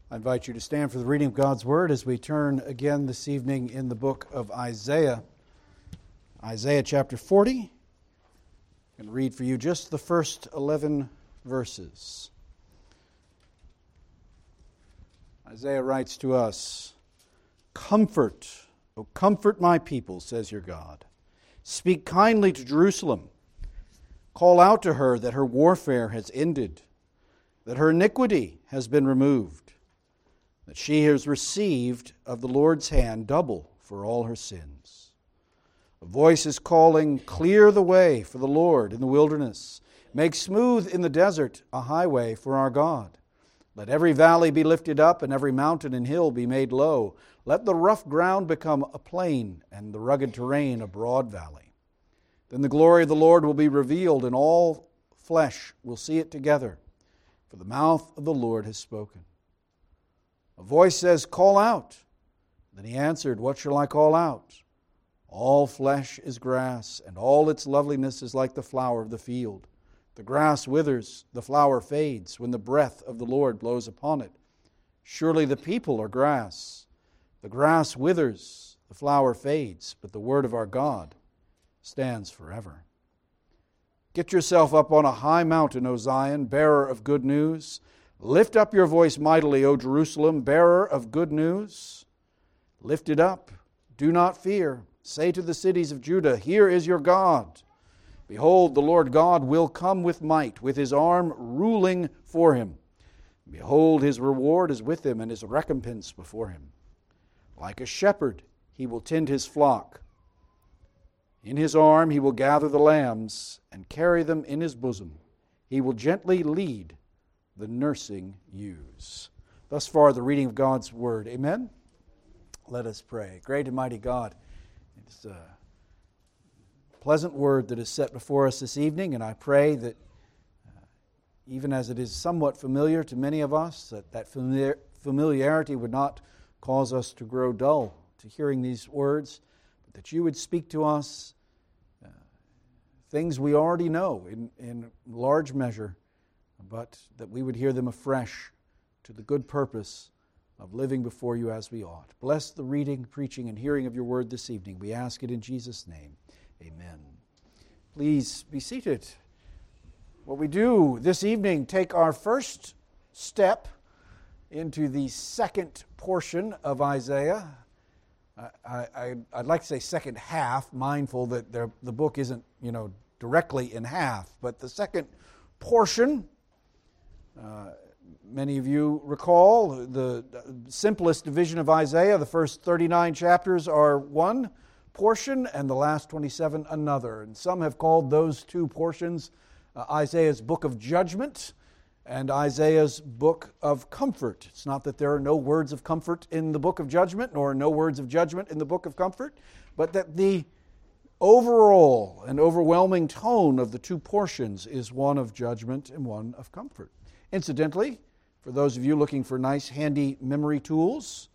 I invite you to stand for the reading of God's Word as we turn again this evening in the book of Isaiah. Isaiah chapter 40. I'm going to read for you just the first 11 verses. Isaiah writes to us, "Comfort, O comfort my people, says your God. Speak kindly to Jerusalem. Call out to her that her warfare has ended, that her iniquity has been removed, that she has received of the Lord's hand double for all her sins. A voice is calling, clear the way for the Lord in the wilderness. Make smooth in the desert a highway for our God. Let every valley be lifted up and every mountain and hill be made low. Let the rough ground become a plain and the rugged terrain a broad valley. Then the glory of the Lord will be revealed and all flesh will see it together, for the mouth of the Lord has spoken. A voice says, call out. Then he answered, what shall I call out? All flesh is grass, and all its loveliness is like the flower of the field. The grass withers, the flower fades, when the breath of the Lord blows upon it. Surely the people are grass. The grass withers, the flower fades, but the word of our God stands forever. Get yourself up on a high mountain, O Zion, bearer of good news. Lift up your voice mightily, O Jerusalem, bearer of good news. Lift it up, do not fear. Say to the cities of Judah, here is your God. Behold, the Lord God will come with might, with his arm ruling for him. Behold, his reward is with him, and his recompense before him. Like a shepherd, he will tend his flock. In his arm he will gather the lambs and carry them in his bosom. He will gently lead the nursing ewes." Thus far, the reading of God's Word. Amen? Let us pray. Great and mighty God, it's a pleasant word that is set before us this evening, and I pray that even as it is somewhat familiar to many of us, that familiarity would not cause us to grow dull to hearing these words, but that you would speak to us things we already know in large measure, but that we would hear them afresh to the good purpose of living before you as we ought. Bless the reading, preaching, and hearing of your word this evening. We ask it in Jesus' name. Amen. Please be seated. What we do this evening, take our first step into the second portion of Isaiah. I'd like to say second half, mindful that the book isn't, directly in half, but the second portion. Many of you recall the simplest division of Isaiah. The first 39 chapters are one portion and the last 27 another. And some have called those two portions Isaiah's book of judgment and Isaiah's book of comfort. It's not that there are no words of comfort in the book of judgment nor no words of judgment in the book of comfort, but that the overall and overwhelming tone of the two portions is one of judgment and one of comfort. Incidentally, for those of you looking for nice, handy memory tools,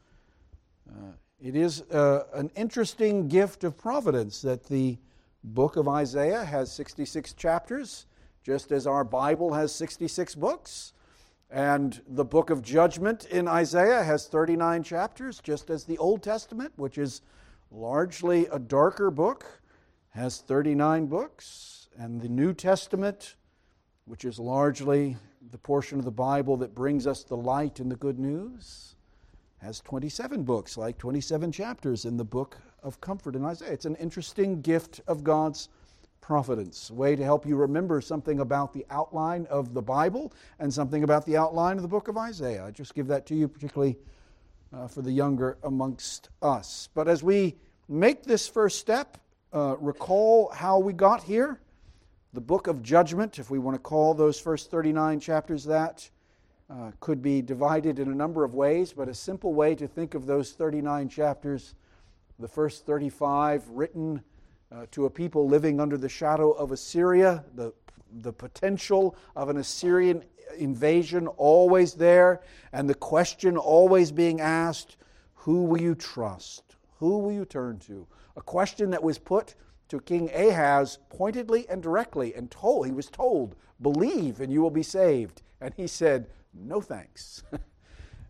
it is an interesting gift of providence that the book of Isaiah has 66 chapters, just as our Bible has 66 books. And the book of judgment in Isaiah has 39 chapters, just as the Old Testament, which is largely a darker book, has 39 books. And the New Testament, which is largely the portion of the Bible that brings us the light and the good news, has 27 books, like 27 chapters in the book of comfort in Isaiah. It's an interesting gift of God's providence, a way to help you remember something about the outline of the Bible and something about the outline of the book of Isaiah. I just give that to you, particularly for the younger amongst us. But as we make this first step, recall how we got here. The book of judgment, if we want to call those first 39 chapters that, could be divided in a number of ways, but a simple way to think of those 39 chapters, the first 35 written to a people living under the shadow of Assyria, the potential of an Assyrian invasion always there, and the question always being asked, who will you trust? Who will you turn to? A question that was put to King Ahaz pointedly and directly, and he was told, believe and you will be saved. And he said, no thanks.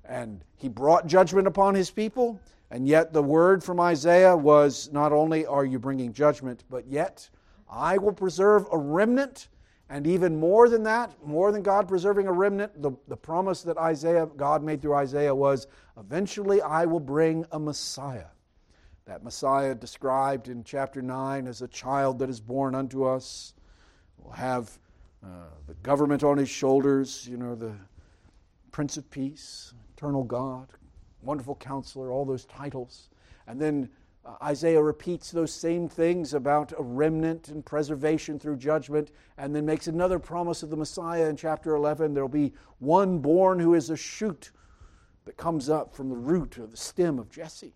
and he brought judgment upon his people, and yet the word from Isaiah was not only are you bringing judgment, but yet I will preserve a remnant. And even more than that, more than God preserving a remnant, the promise that God made through Isaiah was, eventually I will bring a Messiah. That Messiah described in chapter 9 as a child that is born unto us. Will have the government on his shoulders, the Prince of Peace, Eternal God, Wonderful Counselor, all those titles. And then Isaiah repeats those same things about a remnant and preservation through judgment, and then makes another promise of the Messiah in chapter 11. There will be one born who is a shoot that comes up from the root or the stem of Jesse.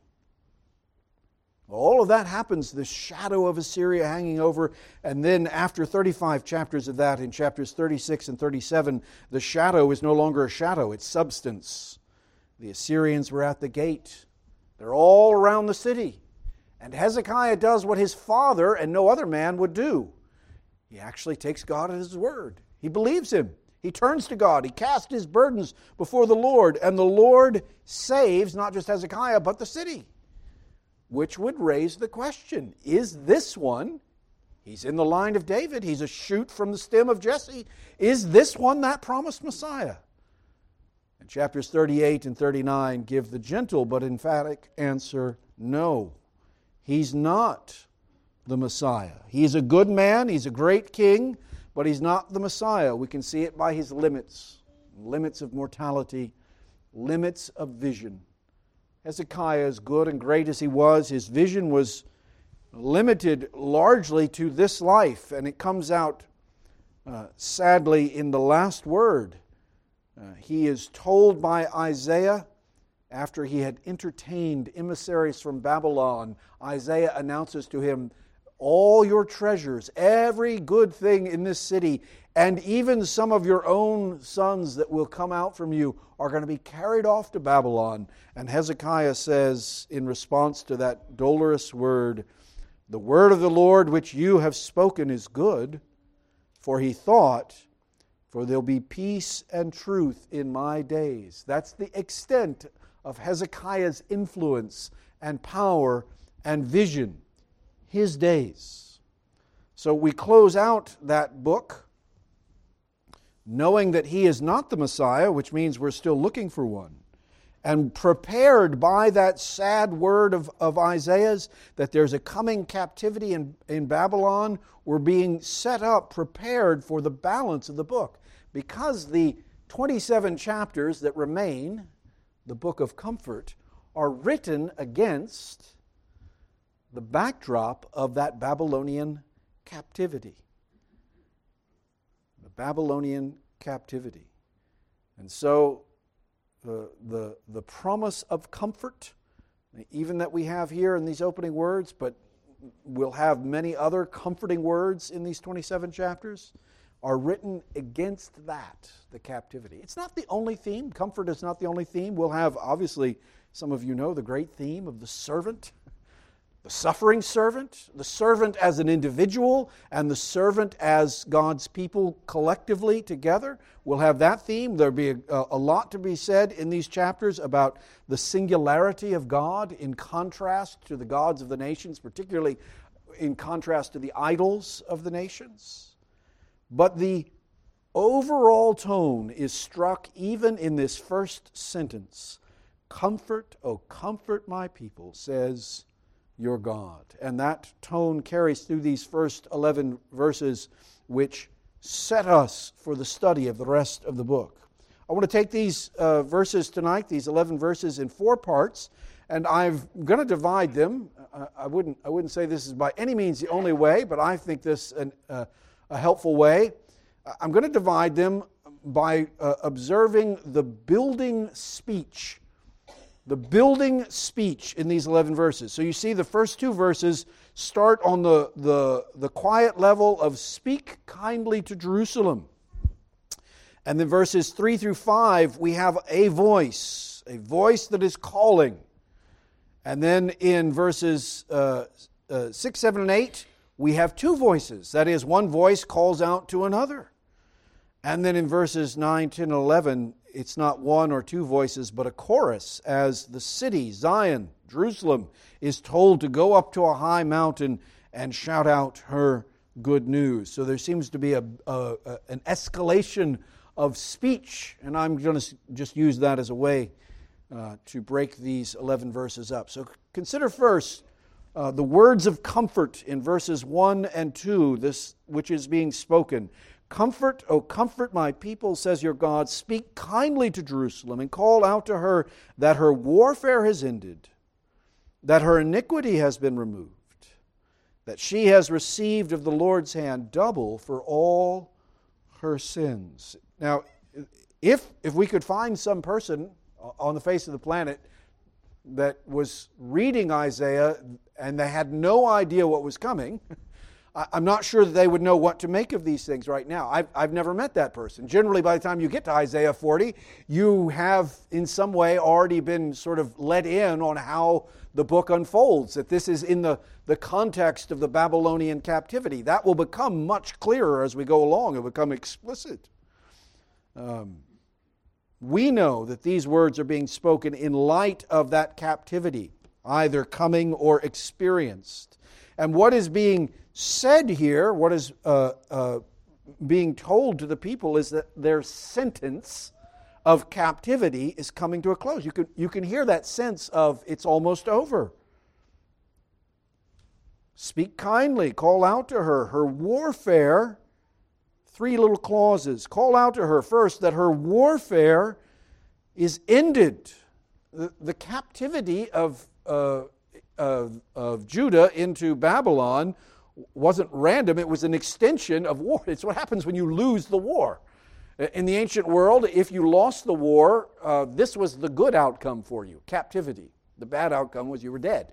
All of that happens, this shadow of Assyria hanging over, and then after 35 chapters of that, in chapters 36 and 37, the shadow is no longer a shadow, it's substance. The Assyrians were at the gate. They're all around the city. And Hezekiah does what his father and no other man would do. He actually takes God at his word. He believes him. He turns to God. He casts his burdens before the Lord. And the Lord saves not just Hezekiah, but the city. Which would raise the question, is this one, he's in the line of David, he's a shoot from the stem of Jesse, is this one that promised Messiah? And chapters 38 and 39 give the gentle but emphatic answer, no. He's not the Messiah. He's a good man, he's a great king, but he's not the Messiah. We can see it by his limits. Limits of mortality, limits of vision. Hezekiah, as good and great as he was, his vision was limited largely to this life, and it comes out sadly in the last word. He is told by Isaiah, after he had entertained emissaries from Babylon, Isaiah announces to him, all your treasures, every good thing in this city, and even some of your own sons that will come out from you are going to be carried off to Babylon. And Hezekiah says, in response to that dolorous word, the word of the Lord which you have spoken is good, for he thought, for there'll be peace and truth in my days. That's the extent of Hezekiah's influence and power and vision, his days. So we close out that book knowing that he is not the Messiah, which means we're still looking for one, and prepared by that sad word of Isaiah's that there's a coming captivity in Babylon. We're being set up, prepared for the balance of the book, because the 27 chapters that remain, the book of comfort, are written against the backdrop of that Babylonian captivity. The Babylonian captivity. And so the promise of comfort, even that we have here in these opening words, but we'll have many other comforting words in these 27 chapters, are written against that, the captivity. It's not the only theme. Comfort is not the only theme. We'll have, obviously, some of you know the great theme of the servant, the suffering servant, the servant as an individual, and the servant as God's people collectively together. We'll have that theme. There'll be a lot to be said in these chapters about the singularity of God in contrast to the gods of the nations, particularly in contrast to the idols of the nations. But the overall tone is struck even in this first sentence. Comfort, O comfort my people, says your God. And that tone carries through these first 11 verses, which set us for the study of the rest of the book. I want to take these verses tonight, these 11 verses, in 4 parts, and I'm going to divide them. I wouldn't say this is by any means the only way, but I think this a helpful way. I'm going to divide them by observing the building speech. The building speech in these 11 verses. So you see the first 2 verses start on the quiet level of speak kindly to Jerusalem. And then verses 3 through 5, we have a voice that is calling. And then in verses 6, 7, and 8, we have 2 voices. That is, one voice calls out to another. And then in verses 9, 10, and 11, it's not one or two voices, but a chorus, as the city, Zion, Jerusalem, is told to go up to a high mountain and shout out her good news. So there seems to be an escalation of speech, and I'm going to just use that as a way to break these 11 verses up. So consider first the words of comfort in verses 1 and 2, this which is being spoken. Comfort, O comfort my people, says your God. Speak kindly to Jerusalem and call out to her that her warfare has ended, that her iniquity has been removed, that she has received of the Lord's hand double for all her sins. Now, if we could find some person on the face of the planet that was reading Isaiah and they had no idea what was coming, I'm not sure that they would know what to make of these things right now. I've never met that person. Generally, by the time you get to Isaiah 40, you have in some way already been sort of let in on how the book unfolds, that this is in the context of the Babylonian captivity. That will become much clearer as we go along. It will become explicit. We know that these words are being spoken in light of that captivity, either coming or experienced. And what is being said here, what is being told to the people, is that their sentence of captivity is coming to a close. You can hear that sense of it's almost over. Speak kindly, call out to her. Her warfare, 3 little clauses. Call out to her first that her warfare is ended. The captivity of Judah into Babylon wasn't random. It was an extension of war. It's what happens when you lose the war. In the ancient world, if you lost the war, this was the good outcome for you, captivity. The bad outcome was you were dead.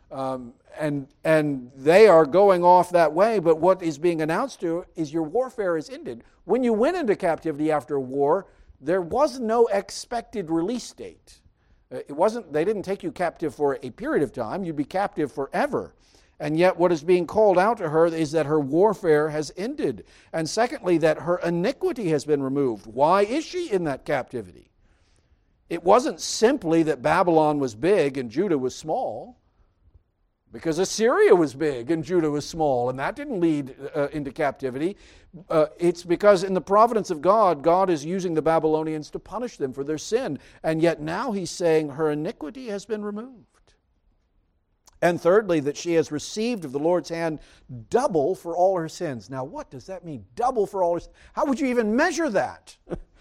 And they are going off that way, but what is being announced to is your warfare is ended. When you went into captivity after a war, there was no expected release date. They didn't take you captive for a period of time. You'd be captive forever. And yet what is being called out to her is that her warfare has ended. And secondly, that her iniquity has been removed. Why is she in that captivity? It wasn't simply that Babylon was big and Judah was small, because Assyria was big and Judah was small, and that didn't lead into captivity. It's because in the providence of God, God is using the Babylonians to punish them for their sin. And yet now he's saying her iniquity has been removed. And thirdly, that she has received of the Lord's hand double for all her sins. Now, what does that mean? Double for all her sins? How would you even measure that?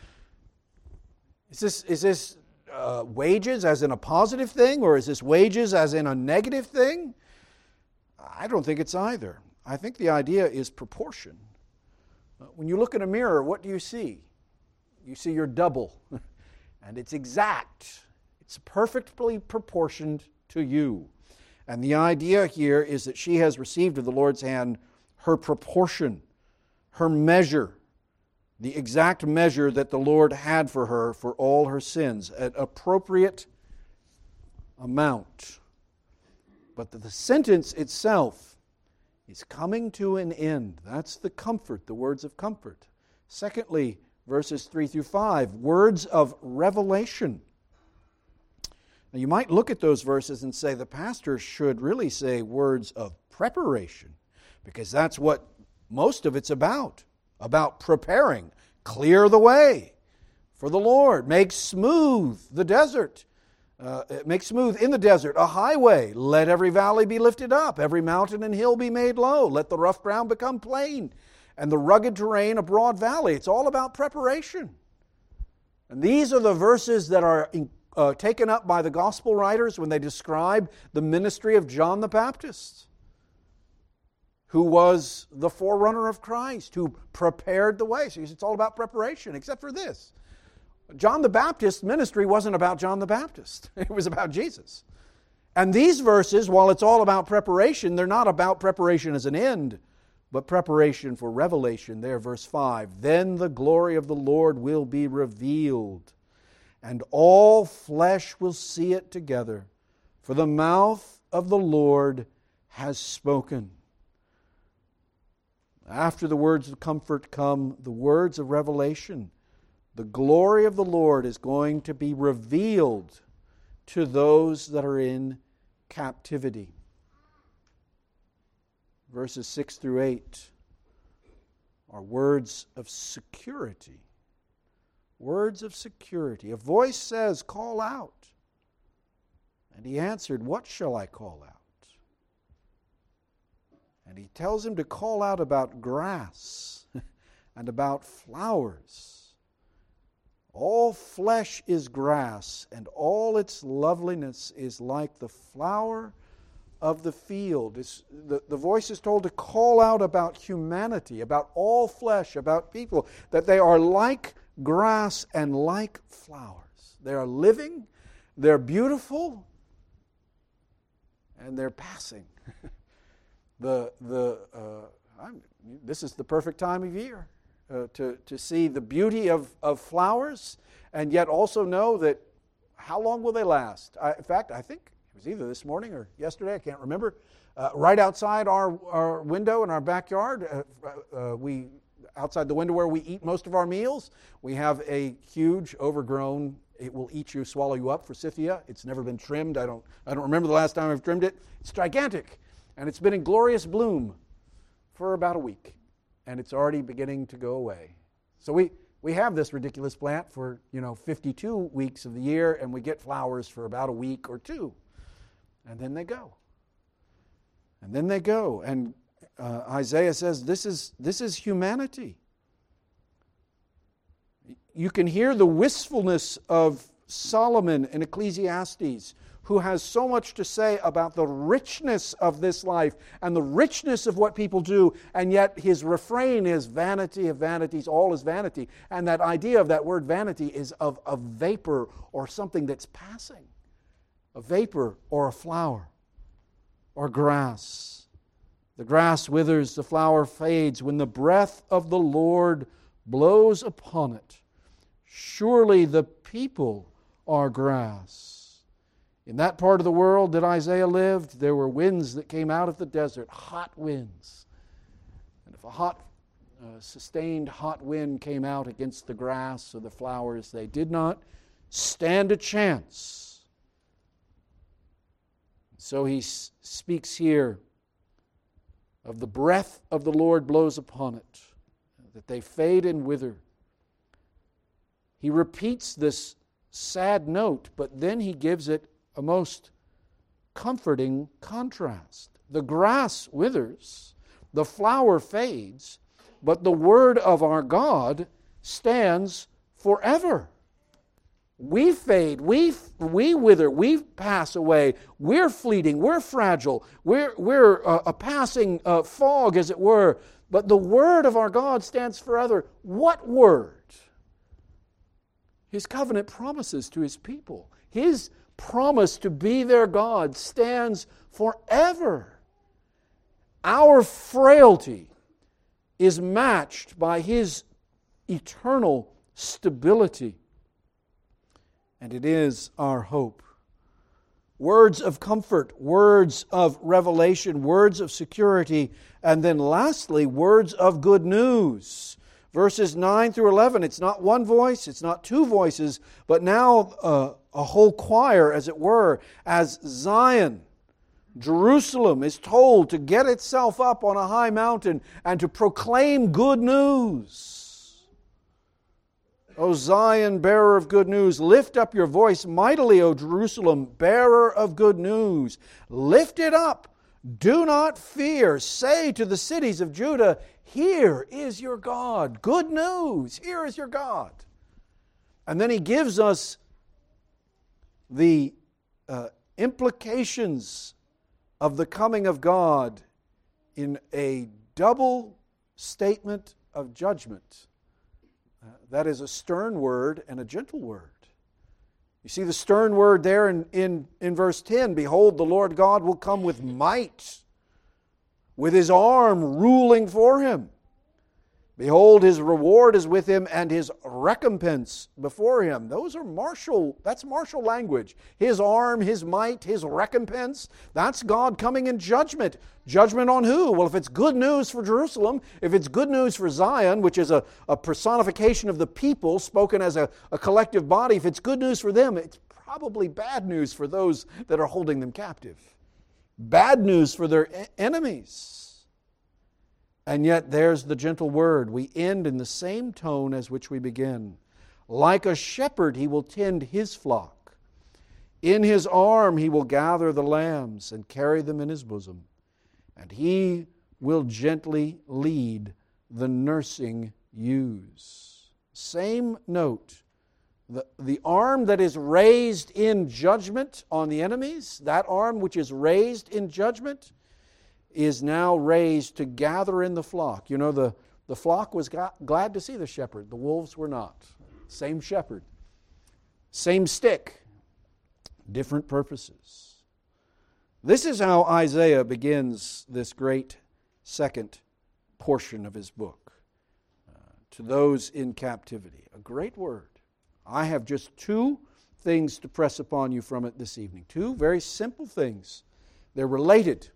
Is this wages as in a positive thing, or is this wages as in a negative thing? I don't think it's either. I think the idea is proportion. When you look in a mirror, what do you see? You see your double, and it's exact. It's perfectly proportioned to you. And the idea here is that she has received of the Lord's hand her proportion, her measure, the exact measure that the Lord had for her for all her sins, an appropriate amount. But the sentence itself is coming to an end. That's the comfort, the words of comfort. Secondly, verses 3 through 5, words of revelation. Now, you might look at those verses and say the pastor should really say words of preparation, because that's what most of it's about preparing. Clear the way for the Lord. Make smooth the desert. Make smooth in the desert a highway. Let every valley be lifted up, every mountain and hill be made low. Let the rough ground become plain, and the rugged terrain a broad valley. It's all about preparation. And these are the verses that are taken up by the gospel writers when they describe the ministry of John the Baptist, who was the forerunner of Christ, who prepared the way. So it's all about preparation, except for this. John the Baptist's ministry wasn't about John the Baptist. It was about Jesus. And these verses, while it's all about preparation, they're not about preparation as an end, but preparation for revelation. There, verse 5, then the glory of the Lord will be revealed, and all flesh will see it together, for the mouth of the Lord has spoken. After the words of comfort come the words of revelation. The glory of the Lord is going to be revealed to those that are in captivity. Verses 6 through 8 are words of security. Words of security. A voice says, "Call out." And he answered, "What shall I call out?" And he tells him to call out about grass and about flowers. All flesh is grass, and all its loveliness is like the flower of the field. The voice is told to call out about humanity, about all flesh, about people, that they are like grass and like flowers. They are living, they're beautiful, and they're passing. This is the perfect time of year to see the beauty of flowers, and yet also know that how long will they last? In fact, I think it was either this morning or yesterday, I can't remember. Right outside our window in our backyard, outside the window where we eat most of our meals, we have a huge, overgrown, it will eat you, swallow you up, forsythia. It's never been trimmed. I don't remember the last time I've trimmed it. It's gigantic, and it's been in glorious bloom for about a week, and it's already beginning to go away. So we have this ridiculous plant for 52 weeks of the year, and we get flowers for about a week or two, and then they go. And then they go, and Isaiah says this is humanity. You can hear the wistfulness of Solomon in Ecclesiastes, who has so much to say about the richness of this life and the richness of what people do, and yet his refrain is vanity of vanities, all is vanity. And that idea of that word vanity is of a vapor or something that's passing. A vapor or a flower or grass. The grass withers, the flower fades when the breath of the Lord blows upon it. Surely the people are grass. In that part of the world that Isaiah lived, there were winds that came out of the desert, hot winds. And if a sustained hot wind came out against the grass or the flowers, they did not stand a chance. So he speaks here of the breath of the Lord blows upon it, that they fade and wither. He repeats this sad note, but then he gives it a most comforting contrast. The grass withers, the flower fades, but the word of our God stands forever. We fade, we wither, we pass away, we're fleeting, we're fragile, we're a passing fog, as it were, but the word of our God stands forever. What word? His covenant promises to his people. His promise to be their God stands forever. Our frailty is matched by his eternal stability. And it is our hope. Words of comfort, words of revelation, words of security, and then lastly, words of good news. Verses 9 through 11, it's not one voice, it's not two voices, but now a whole choir, as it were, as Zion, Jerusalem, is told to get itself up on a high mountain and to proclaim good news. O Zion, bearer of good news, lift up your voice mightily, O Jerusalem, bearer of good news. Lift it up. Do not fear. Say to the cities of Judah, here is your God. Good news. Here is your God. And then he gives us the implications of the coming of God in a double statement of judgment. That is a stern word and a gentle word. You see the stern word there in verse 10. Behold, the Lord God will come with might, with his arm ruling for him. Behold, his reward is with him and his recompense before him. That's martial language. His arm, his might, his recompense. That's God coming in judgment. Judgment on who? Well, if it's good news for Jerusalem, if it's good news for Zion, which is a personification of the people spoken as a collective body, if it's good news for them, it's probably bad news for those that are holding them captive. Bad news for their enemies. And yet there's the gentle word. We end in the same tone as which we begin. Like a shepherd he will tend his flock. In his arm he will gather the lambs and carry them in his bosom. And he will gently lead the nursing ewes. Same note. The arm that is raised in judgment on the enemies, that arm which is raised in judgment, is now raised to gather in the flock. You know, the flock was glad to see the shepherd. The wolves were not. Same shepherd. Same stick. Different purposes. This is how Isaiah begins this great second portion of his book. To those in captivity. A great word. I have just two things to press upon you from it this evening. Two very simple things. They're related.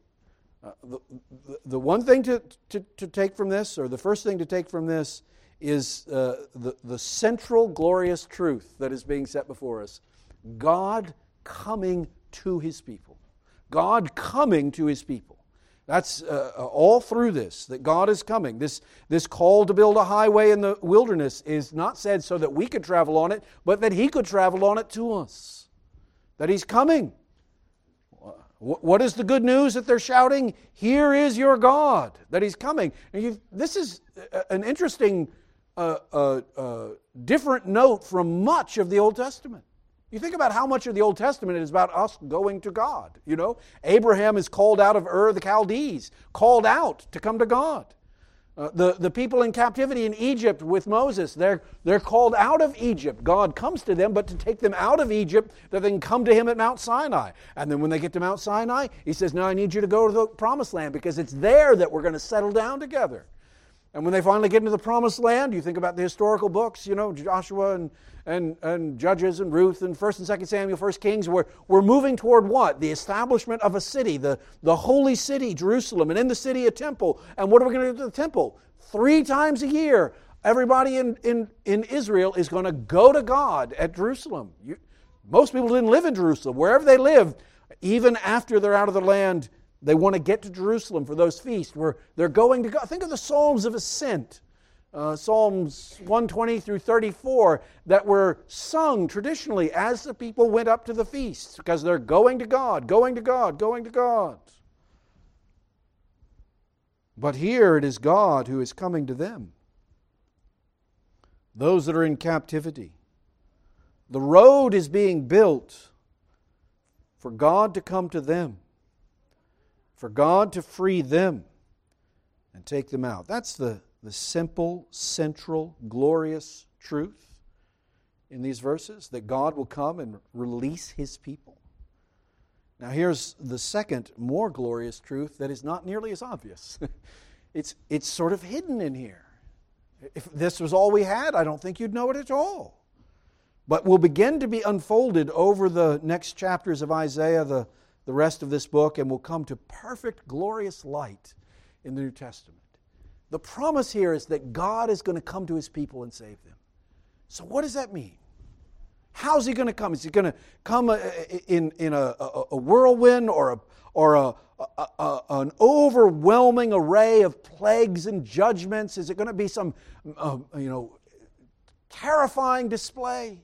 The one thing to take from this, or the first thing to take from this, is the central glorious truth that is being set before us. God coming to His people. God coming to His people. That's all through this, that God is coming. This call to build a highway in the wilderness is not said so that we could travel on it, but that He could travel on it to us. That He's coming. What is the good news that they're shouting? Here is your God, that He's coming. And this is an interesting, different note from much of the Old Testament. You think about how much of the Old Testament is about us going to God. You know, Abraham is called out of Ur of the Chaldees, called out to come to God. The people in captivity in Egypt with Moses, they're called out of Egypt. God comes to them, but to take them out of Egypt, that they can come to Him at Mount Sinai. And then when they get to Mount Sinai, He says, now I need you to go to the Promised Land, because it's there that we're going to settle down together. And when they finally get into the Promised Land, you think about the historical books, you know, Joshua and Judges and Ruth and 1st and 2nd Samuel, 1st Kings, we're moving toward what? The establishment of a city, the holy city, Jerusalem, and in the city a temple. And what are we going to do to the temple? 3 times a year, everybody in Israel is going to go to God at Jerusalem. Most people didn't live in Jerusalem. Wherever they lived, even after they're out of the land, they want to get to Jerusalem for those feasts where they're going to God. Think of the Psalms of Ascent. Psalms 120 through 34 that were sung traditionally as the people went up to the feasts, because they're going to God, going to God, going to God. But here it is God who is coming to them. Those that are in captivity. The road is being built for God to come to them, for God to free them and take them out. That's the simple, central, glorious truth in these verses, that God will come and release His people. Now here's the second, more glorious truth that is not nearly as obvious. It's sort of hidden in here. If this was all we had, I don't think you'd know it at all. But will begin to be unfolded over the next chapters of Isaiah, the rest of this book, and will come to perfect, glorious light in the New Testament. The promise here is that God is going to come to His people and save them. So what does that mean? How's He going to come? Is He going to come in a whirlwind or an overwhelming array of plagues and judgments? Is it going to be some terrifying display?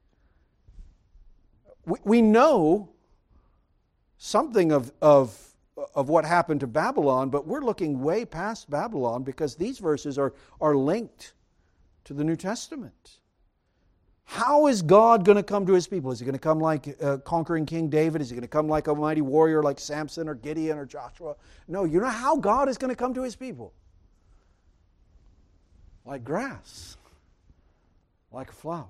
We know something of what happened to Babylon, but we're looking way past Babylon, because these verses are linked to the New Testament. How is God going to come to His people? Is He going to come like conquering King David? Is He going to come like a mighty warrior like Samson or Gideon or Joshua? No, you know how God is going to come to His people? Like grass, like a flower.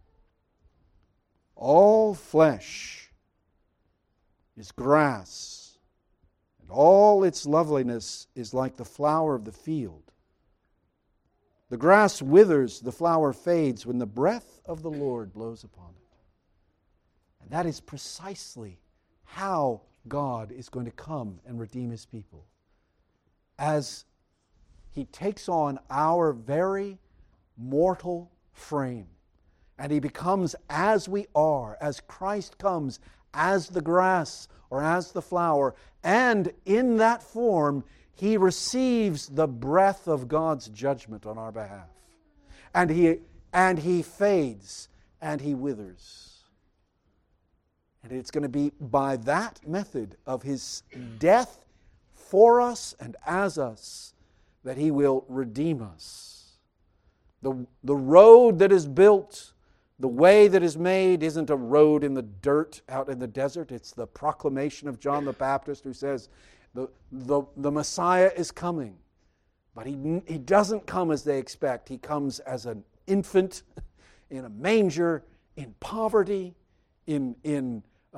All flesh is grass, and all its loveliness is like the flower of the field. The grass withers, the flower fades when the breath of the Lord blows upon it. And that is precisely how God is going to come and redeem His people. As He takes on our very mortal frame, and He becomes as we are, as Christ comes as the grass or as the flower, and in that form He receives the breath of God's judgment on our behalf. And He fades and He withers. And it's going to be by that method of His death for us and as us that He will redeem us. The road that is built, the way that is made, isn't a road in the dirt out in the desert. It's the proclamation of John the Baptist who says the Messiah is coming. But he doesn't come as they expect. He comes as an infant in a manger, in poverty, in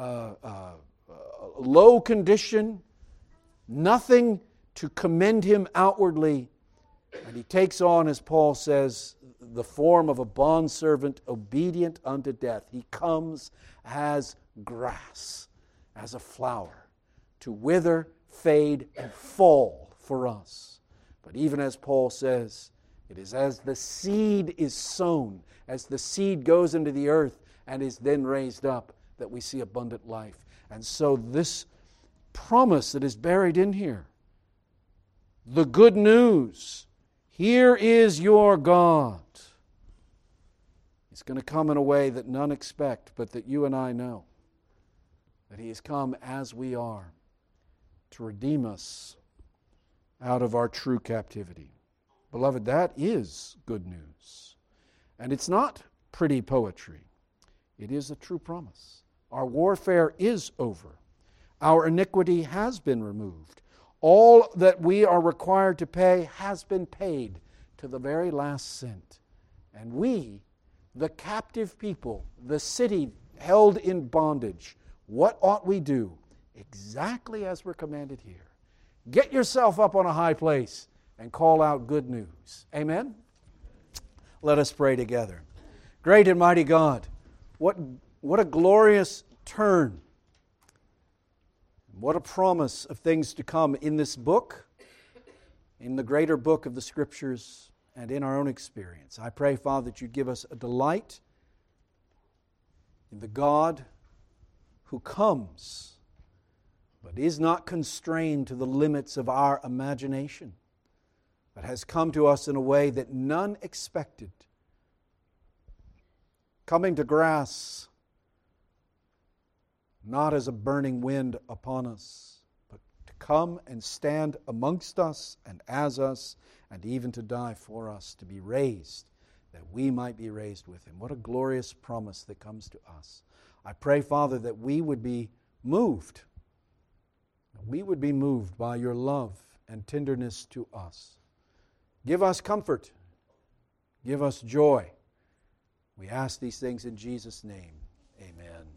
low condition, nothing to commend Him outwardly. And He takes on, as Paul says, the form of a bondservant obedient unto death. He comes as grass, as a flower, to wither, fade, and fall for us. But even as Paul says, it is as the seed is sown, as the seed goes into the earth and is then raised up, that we see abundant life. And so this promise that is buried in here, the good news, here is your God. It's going to come in a way that none expect, but that you and I know that He has come as we are to redeem us out of our true captivity. Beloved, that is good news. And it's not pretty poetry. It is a true promise. Our warfare is over. Our iniquity has been removed. All that we are required to pay has been paid to the very last cent. And we, the captive people, the city held in bondage, what ought we do? Exactly as we're commanded here. Get yourself up on a high place and call out good news. Amen? Let us pray together. Great and mighty God, what a glorious turn. What a promise of things to come in this book, in the greater book of the Scriptures, and in our own experience. I pray, Father, that you give us a delight in the God who comes, but is not constrained to the limits of our imagination, but has come to us in a way that none expected. Coming to grass, not as a burning wind upon us, but to come and stand amongst us and as us, and even to die for us, to be raised, that we might be raised with Him. What a glorious promise that comes to us. I pray, Father, that we would be moved. That we would be moved by your love and tenderness to us. Give us comfort. Give us joy. We ask these things in Jesus' name. Amen.